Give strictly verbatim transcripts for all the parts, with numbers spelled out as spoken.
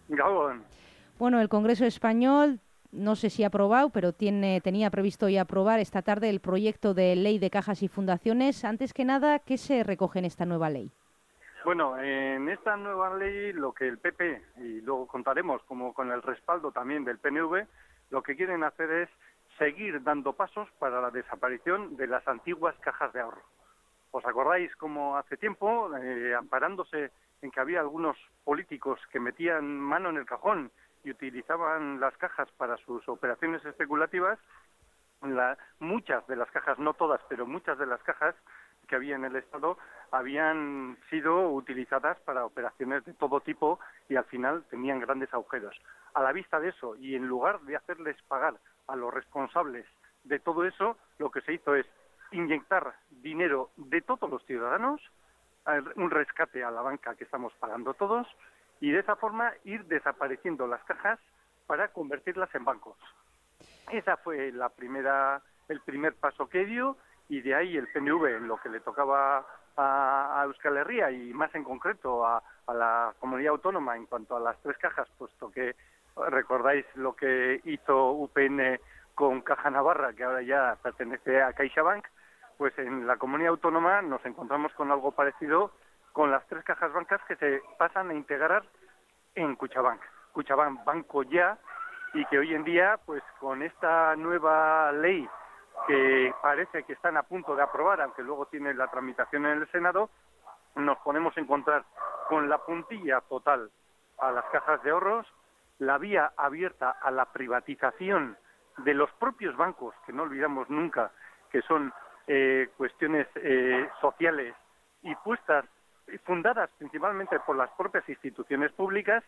Gabón. Bueno, el Congreso español, no sé si ha aprobado, pero tiene, tenía previsto ya aprobar esta tarde el proyecto de ley de cajas y fundaciones. Antes que nada, ¿qué se recoge en esta nueva ley? Bueno, en esta nueva ley lo que el P P, y luego contaremos como con el respaldo también del P N V, lo que quieren hacer es seguir dando pasos para la desaparición de las antiguas cajas de ahorro. ¿Os acordáis cómo hace tiempo, eh, amparándose en que había algunos políticos que metían mano en el cajón y utilizaban las cajas para sus operaciones especulativas? La, muchas de las cajas, no todas, pero muchas de las cajas que había en el Estado habían sido utilizadas para operaciones de todo tipo y al final tenían grandes agujeros. A la vista de eso, y en lugar de hacerles pagar a los responsables de todo eso, lo que se hizo es inyectar dinero de todos los ciudadanos, un rescate a la banca que estamos pagando todos, y de esa forma ir desapareciendo las cajas para convertirlas en bancos. Esa fue la primera, el primer paso que dio, y de ahí el P N V, en lo que le tocaba a, a Euskal Herria y más en concreto a, a la comunidad autónoma en cuanto a las tres cajas, puesto que recordáis lo que hizo U P N con Caja Navarra, que ahora ya pertenece a CaixaBank, pues en la comunidad autónoma nos encontramos con algo parecido con las tres cajas bancas que se pasan a integrar en Kutxabank. Kutxabank Banco Ya, y que hoy en día, pues con esta nueva ley que parece que están a punto de aprobar, aunque luego tiene la tramitación en el Senado, nos podemos encontrar con la puntilla total a las cajas de ahorros, la vía abierta a la privatización de los propios bancos, que no olvidamos nunca que son eh, cuestiones eh, sociales y puestas, fundadas principalmente por las propias instituciones públicas,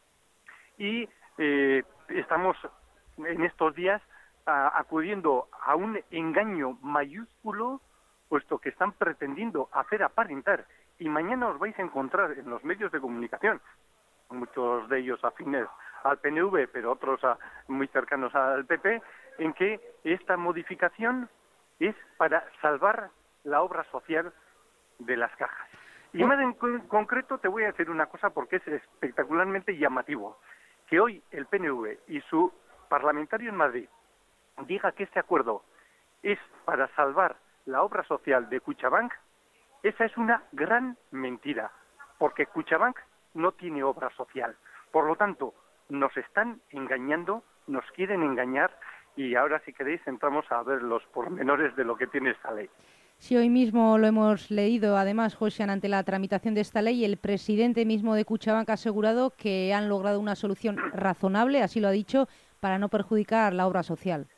y eh, estamos en estos días a, acudiendo a un engaño mayúsculo, puesto que están pretendiendo hacer aparentar, y mañana os vais a encontrar en los medios de comunicación, muchos de ellos afines al P N V, pero otros a, muy cercanos al P P, en que esta modificación es para salvar la obra social de las cajas. Y más en concreto te voy a decir una cosa porque es espectacularmente llamativo. Que hoy el P N V y su parlamentario en Madrid diga que este acuerdo es para salvar la obra social de Kutxabank, esa es una gran mentira, porque Kutxabank no tiene obra social. Por lo tanto, nos están engañando, nos quieren engañar, y ahora, si queréis, entramos a ver los pormenores de lo que tiene esta ley. Sí, hoy mismo lo hemos leído, además, Josian, ante la tramitación de esta ley, el presidente mismo de Kutxabank ha asegurado que han logrado una solución razonable, así lo ha dicho, para no perjudicar la obra social.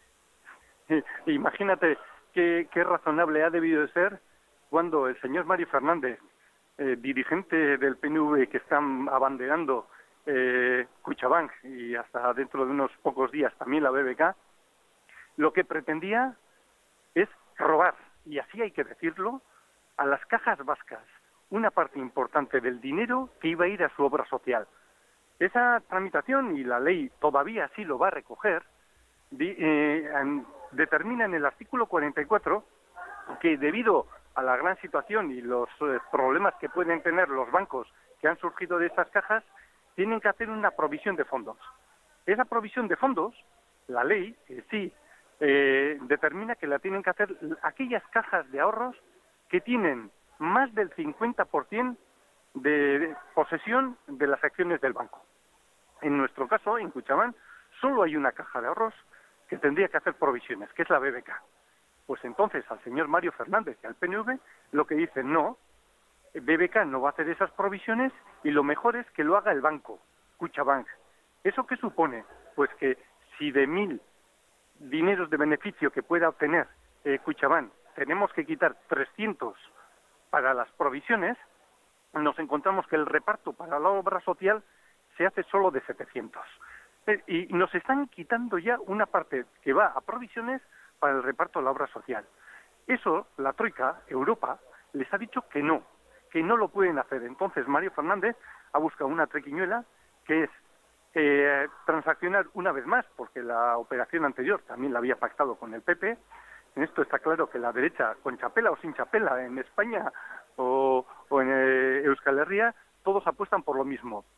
Imagínate qué, qué razonable ha debido de ser cuando el señor Mario Fernández, eh, dirigente del P N V que están abanderando eh, Kutxabank y hasta dentro de unos pocos días también la B B K, lo que pretendía es robar, y así hay que decirlo, a las cajas vascas una parte importante del dinero que iba a ir a su obra social. Esa tramitación, y la ley todavía así lo va a recoger, di, eh, en, determina en el artículo cuarenta y cuatro que debido a la gran situación y los eh, problemas que pueden tener los bancos que han surgido de esas cajas, tienen que hacer una provisión de fondos. Esa provisión de fondos, la ley, eh, sí, Eh, determina que la tienen que hacer aquellas cajas de ahorros que tienen más del cincuenta por ciento de, de posesión de las acciones del banco. En nuestro caso, en Kutxabank, solo hay una caja de ahorros que tendría que hacer provisiones, que es la B B K. Pues entonces al señor Mario Fernández y al P N V lo que dicen, no, B B K no va a hacer esas provisiones y lo mejor es que lo haga el banco, Kutxabank. ¿Eso qué supone? Pues que si de mil dineros de beneficio que pueda obtener eh, Kutxabank tenemos que quitar trescientos para las provisiones, nos encontramos que el reparto para la obra social se hace solo de setecientos. Eh, y nos están quitando ya una parte que va a provisiones para el reparto de la obra social. Eso, la Troika, Europa, les ha dicho que no, que no lo pueden hacer. Entonces Mario Fernández ha buscado una triquiñuela que es Eh, transaccionar una vez más, porque la operación anterior también la había pactado con el P P. En esto está claro que la derecha, con chapela o sin chapela, en España o, o en eh, Euskal Herria, todos apuestan por lo mismo,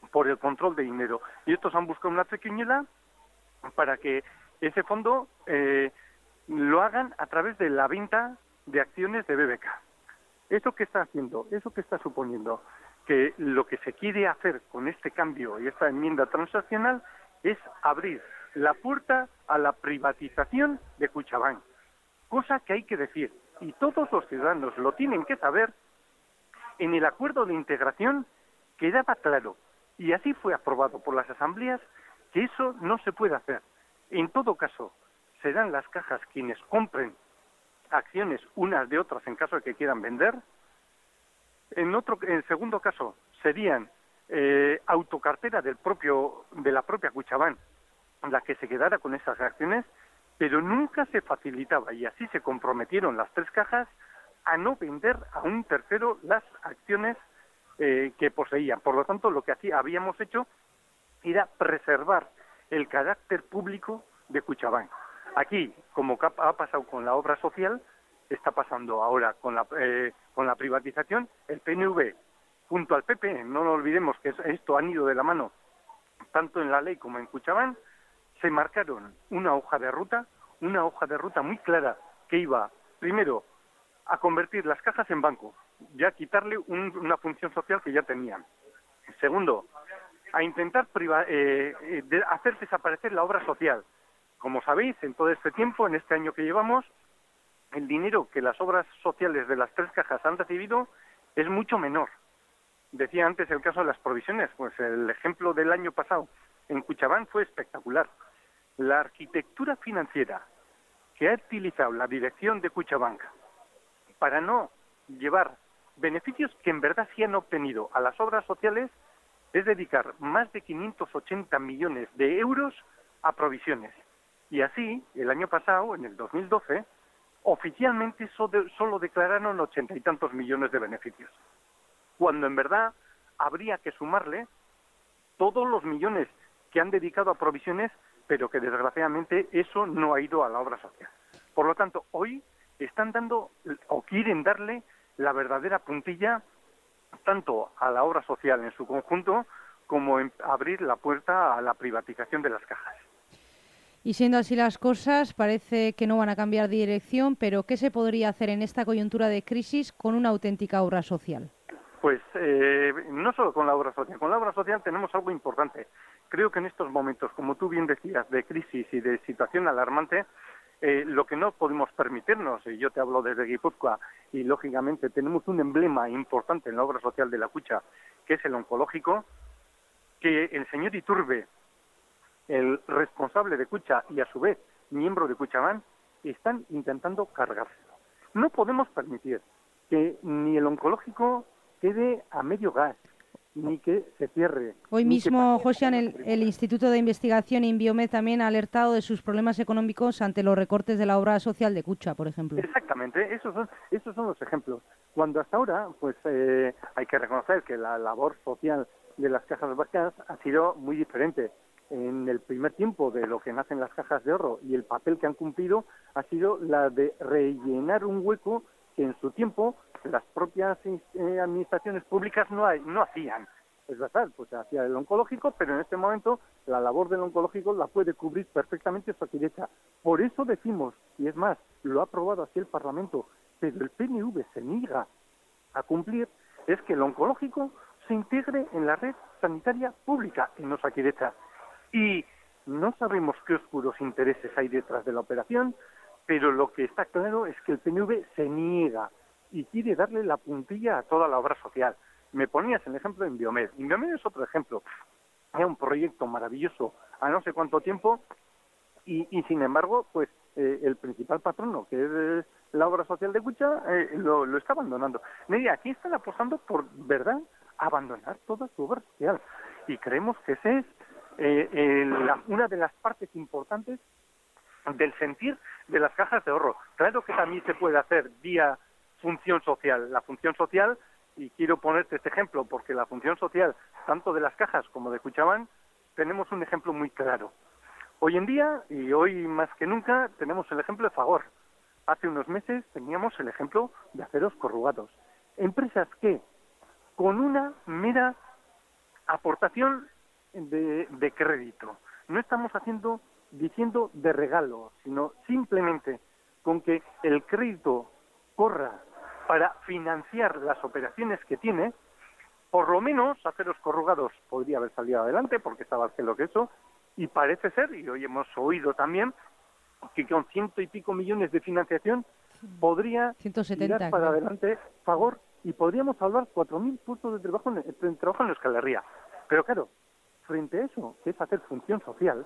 por el control de dinero. Y estos han buscado una triquiñuela para que ese fondo eh, lo hagan a través de la venta de acciones de B B K. ¿Eso qué está haciendo? ¿Eso qué está suponiendo? Que lo que se quiere hacer con este cambio y esta enmienda transaccional es abrir la puerta a la privatización de Kutxabank, cosa que hay que decir, y todos los ciudadanos lo tienen que saber. En el acuerdo de integración quedaba claro, y así fue aprobado por las asambleas, que eso no se puede hacer. En todo caso, serán las cajas quienes compren acciones unas de otras en caso de que quieran vender. En otro, en segundo caso, serían eh, autocartera del propio, de la propia Kutxabank la que se quedara con esas acciones, pero nunca se facilitaba, y así se comprometieron las tres cajas, a no vender a un tercero las acciones eh, que poseían. Por lo tanto, lo que así habíamos hecho era preservar el carácter público de Kutxabank. Aquí, como ha pasado con la obra social, está pasando ahora con la, eh, con la privatización. El P N V, junto al P P, no lo olvidemos que esto han ido de la mano, tanto en la ley como en Kutxabank, se marcaron una hoja de ruta, una hoja de ruta muy clara que iba, primero, a convertir las cajas en banco, ya quitarle un, una función social que ya tenían. Segundo, a intentar priva, eh, eh, de hacer desaparecer la obra social. Como sabéis, en todo este tiempo, en este año que llevamos, el dinero que las obras sociales de las tres cajas han recibido es mucho menor. Decía antes el caso de las provisiones, pues el ejemplo del año pasado en Kutxabank fue espectacular. La arquitectura financiera que ha utilizado la dirección de Kutxabank para no llevar beneficios que en verdad sí han obtenido a las obras sociales es dedicar más de quinientos ochenta millones de euros a provisiones. Y así, el año pasado, en el dos mil doce, oficialmente solo, solo declararon ochenta y tantos millones de beneficios, cuando en verdad habría que sumarle todos los millones que han dedicado a provisiones, pero que desgraciadamente eso no ha ido a la obra social. Por lo tanto, hoy están dando o quieren darle la verdadera puntilla tanto a la obra social en su conjunto como en abrir la puerta a la privatización de las cajas. Y siendo así las cosas, parece que no van a cambiar de dirección, pero ¿qué se podría hacer en esta coyuntura de crisis con una auténtica obra social? Pues eh, no solo con la obra social, con la obra social tenemos algo importante. Creo que en estos momentos, como tú bien decías, de crisis y de situación alarmante, eh, lo que no podemos permitirnos, y yo te hablo desde Guipúzcoa, y lógicamente tenemos un emblema importante en la obra social de la Kutxa, que es el oncológico, que el señor Iturbe, el responsable de Kutxa y a su vez miembro de Kutxabank, están intentando cargárselo. No podemos permitir que ni el oncológico quede a medio gas, ni que se cierre. Hoy mismo, Josian, el, el Instituto de Investigación Inbiomed también ha alertado de sus problemas económicos ante los recortes de la obra social de Kutxa, por ejemplo. Exactamente, esos son, esos son los ejemplos. Cuando hasta ahora, pues eh, hay que reconocer que la labor social de las cajas vascas ha sido muy diferente. En el primer tiempo de lo que nacen las cajas de ahorro y el papel que han cumplido ha sido la de rellenar un hueco que en su tiempo las propias eh, administraciones públicas no, hay, no hacían. Es verdad, pues se hacía el oncológico, pero en este momento la labor del oncológico la puede cubrir perfectamente Osakidetza. Por eso decimos, y es más, lo ha aprobado así el Parlamento, pero el P N V se niega a cumplir, es que el oncológico se integre en la red sanitaria pública en Osakidetza. Y no sabemos qué oscuros intereses hay detrás de la operación, pero lo que está claro es que el P N V se niega y quiere darle la puntilla a toda la obra social. Me ponías el ejemplo de Inbiomed. Inbiomed es otro ejemplo. Era un proyecto maravilloso a no sé cuánto tiempo y, y sin embargo, pues eh, el principal patrono, que es eh, la obra social de Kutxa, eh, lo, lo está abandonando. Mira, aquí están apostando por, ¿verdad?, abandonar toda su obra social. Y creemos que esa es eh, eh, la, una de las partes importantes del sentir de las cajas de ahorro. Claro que también se puede hacer vía función social. La función social, y quiero ponerte este ejemplo, porque la función social, tanto de las cajas como de Kutxabank, tenemos un ejemplo muy claro. Hoy en día, y hoy más que nunca, tenemos el ejemplo de Fagor. Hace unos meses teníamos el ejemplo de Aceros Corrugados. Empresas que, con una mera aportación de, de crédito. No estamos haciendo, diciendo de regalo, sino simplemente con que el crédito corra para financiar las operaciones que tiene, por lo menos Aceros Corrugados podría haber salido adelante porque estaba que lo que eso, y parece ser, y hoy hemos oído también, que con ciento y pico millones de financiación podría ciento setenta, tirar para claro. adelante Fagor y podríamos salvar cuatro mil puestos de trabajo en, en trabajo en Euskal Herria. Pero claro, frente a eso, que es hacer función social,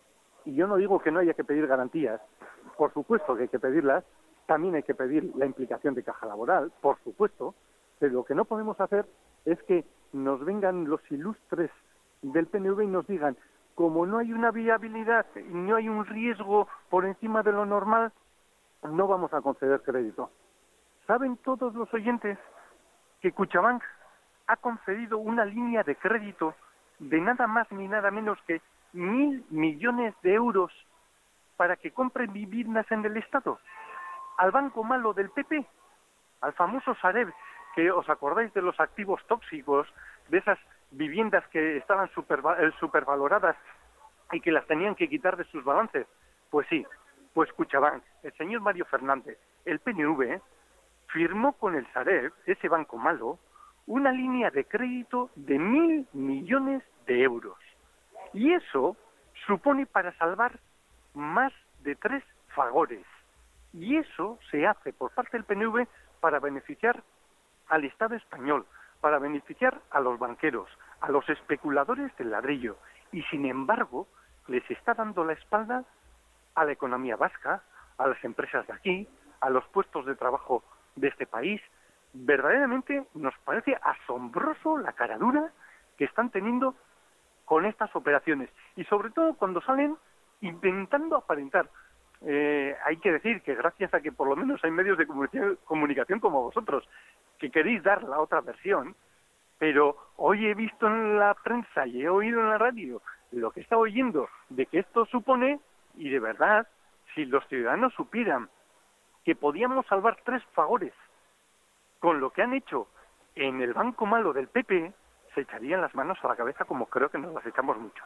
y yo no digo que no haya que pedir garantías, por supuesto que hay que pedirlas, también hay que pedir la implicación de caja laboral, por supuesto, pero lo que no podemos hacer es que nos vengan los ilustres del P N V y nos digan, como no hay una viabilidad y no hay un riesgo por encima de lo normal, no vamos a conceder crédito. ¿Saben todos los oyentes que Kutxabank ha concedido una línea de crédito de nada más ni nada menos que mil millones de euros para que compren viviendas en el Estado? Al banco malo del P P, al famoso Sareb, que os acordáis de los activos tóxicos, de esas viviendas que estaban super, supervaloradas y que las tenían que quitar de sus balances. Pues sí, pues Kutxabank, el señor Mario Fernández, el P N V, firmó con el Sareb, ese banco malo, una línea de crédito de mil millones de euros. Y eso supone para salvar más de tres Fagores. Y eso se hace por parte del P N V para beneficiar al Estado español, para beneficiar a los banqueros, a los especuladores del ladrillo. Y sin embargo, les está dando la espalda a la economía vasca, a las empresas de aquí, a los puestos de trabajo de este país. Verdaderamente nos parece asombroso la caradura que están teniendo con estas operaciones. Y sobre todo cuando salen intentando aparentar. Eh, hay que decir que gracias a que por lo menos hay medios de comunicación, comunicación como vosotros, que queréis dar la otra versión, pero hoy he visto en la prensa y he oído en la radio lo que está oyendo de que esto supone, y de verdad, si los ciudadanos supieran que podíamos salvar tres Fagores con lo que han hecho en el banco malo del P P, se echarían las manos a la cabeza como creo que nos las echamos muchos.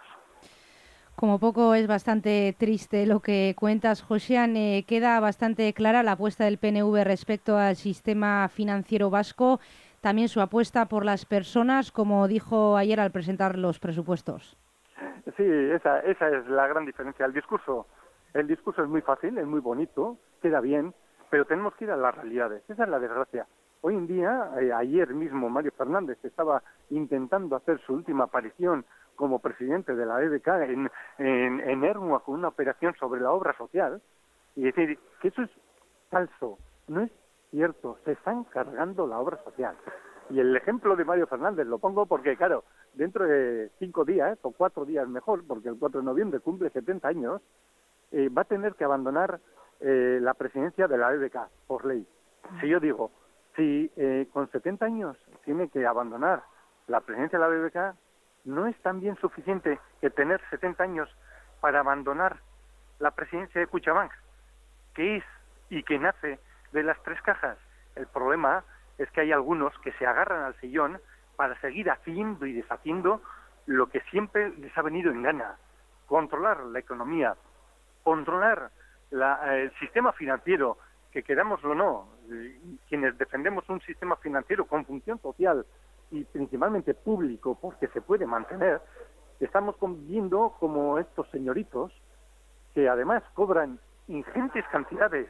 Como poco es bastante triste lo que cuentas, Josean. Eh, queda bastante clara la apuesta del P N V respecto al sistema financiero vasco, también su apuesta por las personas, como dijo ayer al presentar los presupuestos. Sí, esa, esa es la gran diferencia. El discurso, el discurso es muy fácil, es muy bonito, queda bien, pero tenemos que ir a las realidades. Esa es la desgracia. Hoy en día, eh, ayer mismo Mario Fernández estaba intentando hacer su última aparición como presidente de la E B K en, en, en Ermua con una operación sobre la obra social, y decir que eso es falso, no es cierto, se están cargando la obra social. Y el ejemplo de Mario Fernández lo pongo porque, claro, dentro de cinco días, o cuatro días mejor, porque el cuatro de noviembre cumple setenta años, eh, va a tener que abandonar eh, la presidencia de la E B K, por ley. Si yo digo, si eh, con setenta años tiene que abandonar la presidencia de la E B K, ¿no es también suficiente que tener setenta años para abandonar la presidencia de Kutxabank, que es y que nace de las tres cajas? El problema es que hay algunos que se agarran al sillón para seguir haciendo y deshaciendo lo que siempre les ha venido en gana: controlar la economía, controlar la, el sistema financiero, que querámoslo o no, quienes defendemos un sistema financiero con función social y principalmente público, porque se puede mantener, estamos viendo como estos señoritos, que además cobran ingentes cantidades,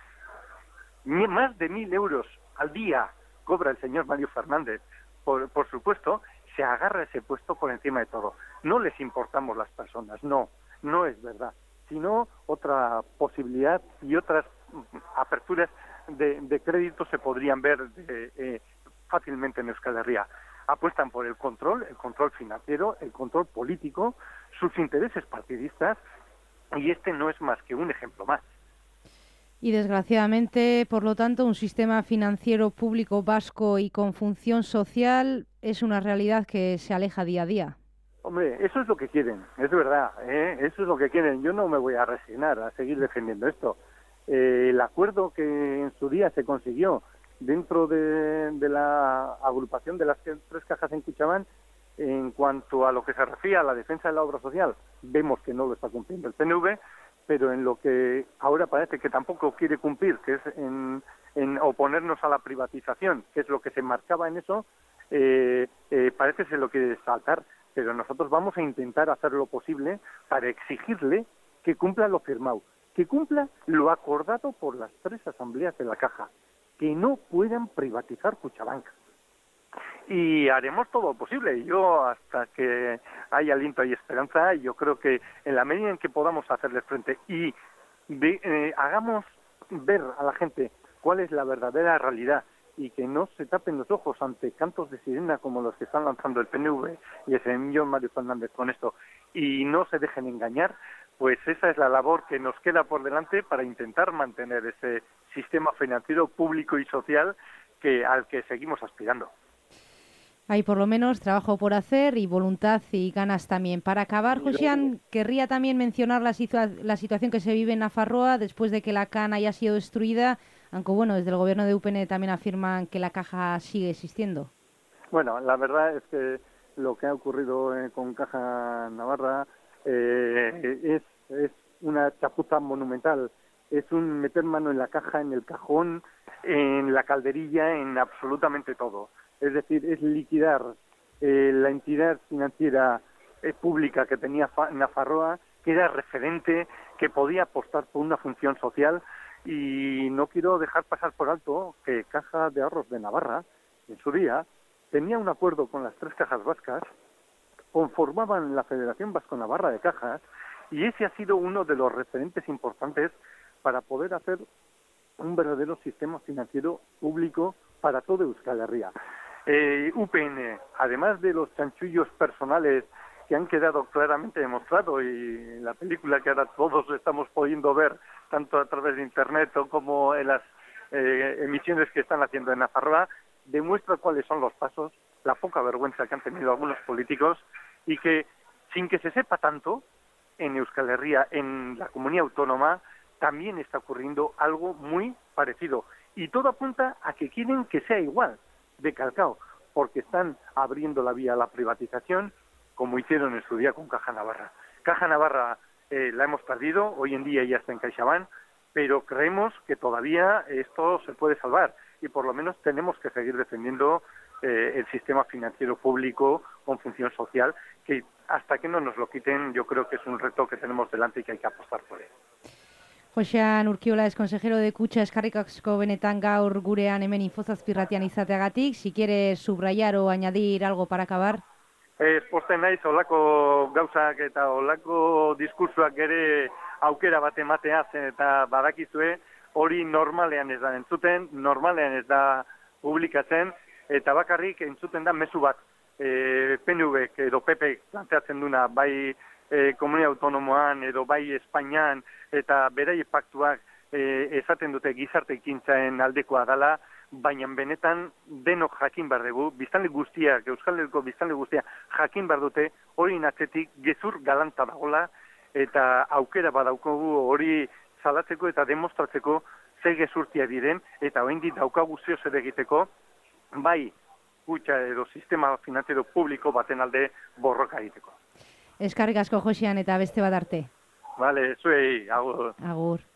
más de mil euros al día cobra el señor Mario Fernández, por, por supuesto, se agarra ese puesto por encima de todo. No les importamos las personas, no, no es verdad, sino otra posibilidad y otras aperturas de, de crédito se podrían ver de, eh, fácilmente en Euskal Herria. Apuestan por el control, el control financiero, el control político, sus intereses partidistas, y este no es más que un ejemplo más. Y desgraciadamente, por lo tanto, un sistema financiero público vasco y con función social es una realidad que se aleja día a día. Hombre, eso es lo que quieren, es verdad, ¿eh? Eso es lo que quieren. Yo no me voy a resignar a seguir defendiendo esto. Eh, el acuerdo que en su día se consiguió dentro de, de la agrupación de las tres cajas en Kutxabank En cuanto a lo que se refiere a la defensa de la obra social, vemos que no lo está cumpliendo el P N V, pero en lo que ahora parece que tampoco quiere cumplir, que es en, en oponernos a la privatización, que es lo que se marcaba en eso, eh, eh, parece que se lo quiere saltar. Pero nosotros vamos a intentar hacer lo posible para exigirle que cumpla lo firmado, que cumpla lo acordado por las tres asambleas de la Caja, que no puedan privatizar Kutxabank. Y haremos todo lo posible. Yo, hasta que haya aliento y esperanza, yo creo que en la medida en que podamos hacerles frente y de, eh, hagamos ver a la gente cuál es la verdadera realidad y que no se tapen los ojos ante cantos de sirena como los que están lanzando el P N V y el señor Mario Fernández con esto, y no se dejen engañar, pues esa es la labor que nos queda por delante para intentar mantener ese sistema financiero público y social que al que seguimos aspirando. Hay por lo menos trabajo por hacer y voluntad y ganas también. Para acabar, Josian, querría también mencionar la, situa la situación que se vive en Nafarroa después de que la C A N haya sido destruida, aunque bueno, desde el gobierno de U P N también afirman que la caja sigue existiendo. Bueno, la verdad es que lo que ha ocurrido eh, con Caja Navarra eh, es, es una chapuza monumental. Es un meter mano en la caja, en el cajón, en la calderilla, en absolutamente todo. Es decir, es liquidar eh, la entidad financiera eh, pública que tenía Nafarroa, que era referente, que podía apostar por una función social, y no quiero dejar pasar por alto que Caja de Ahorros de Navarra, en su día, tenía un acuerdo con las tres cajas vascas, conformaban la Federación Vasco-Navarra de Cajas, y ese ha sido uno de los referentes importantes para poder hacer un verdadero sistema financiero público para todo Euskal Herria. Eh, U P N, además de los chanchullos personales que han quedado claramente demostrados, y la película que ahora todos estamos pudiendo ver, tanto a través de Internet como en las eh, emisiones que están haciendo en Nafarroa, demuestra cuáles son los pasos, la poca vergüenza que han tenido algunos políticos, y que, sin que se sepa tanto, en Euskal Herria, en la comunidad autónoma, también está ocurriendo algo muy parecido. Y todo apunta a que quieren que sea igual de calcao, porque están abriendo la vía a la privatización, como hicieron en su día con Caja Navarra. Caja Navarra eh, la hemos perdido, hoy en día ya está en CaixaBank, pero creemos que todavía esto se puede salvar, y por lo menos tenemos que seguir defendiendo eh, el sistema financiero público con función social, que hasta que no nos lo quiten, yo creo que es un reto que tenemos delante y que hay que apostar por él. Josian Urkiola es consejero de Kutxa, eskerrik asko benetan gaur gurean hemen infozazpirratian izateagatik. Si quieres subrayar o añadir algo para acabar. Ez posten naiz olako gauzak eta olako diskursoak ere aukera bat ematea, zen eta badakizue hori normalean ez da entzuten, normalean ez da publikatzen, eta bakarrik entzuten da mezu bat. E, P N V edo P P planteatzen duna, bai e, komunia autonomoan edo bai Espainian, eta berai paktuak e, esaten dute gizarte ekintzaen aldekoa dela, baina benetan denok jakin behar dugu, biztanle guztiak, Euskal Herriko biztanle guztiak jakin behar dute, hori atzetik gezur galanta dagoela, eta aukera badaukagu hori salatzeko eta demostratzeko ze gezurtia diren, eta oraindik daukagu zeo zer egiteko, bai kutxa edo sistema finanziero publiko baten alde borroka egiteko. Eskerrik asko Josian eta beste bat arte. Vale, zuei, agur. Agur.